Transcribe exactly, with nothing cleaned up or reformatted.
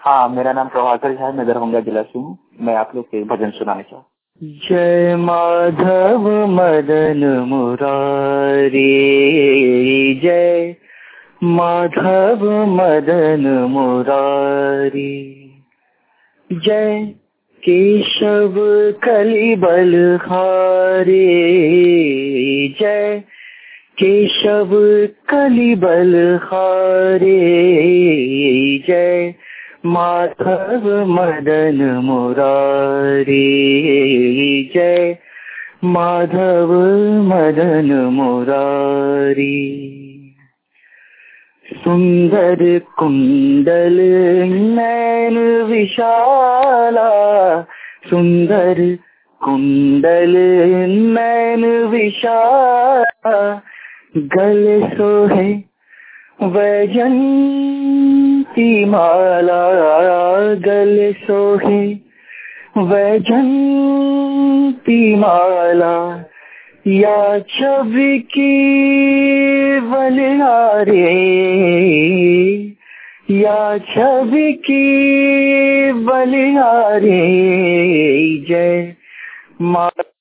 हाँ, मेरा नाम प्रभाकर झा है, मैं दरभंगा जिला से हूँ। मैं आप लोग के भजन सुनाने चाहता हूँ। जय माधव मदन मुरारी, जय माधव मदन मुरारी, जय केशव कलि बलहारी, जय केशव कलि बलहारी, जय माधव मदन मुरारी, जय माधव मदन मुरारी। सुंदर कुंडल नैन विशाला, सुंदर कुंडल नैन विशाला, गले सोहे वैजंती माला, गले सोहे वैजंती माला, या छवि की बलिहारी, या छवि की बलिहारी, जय मा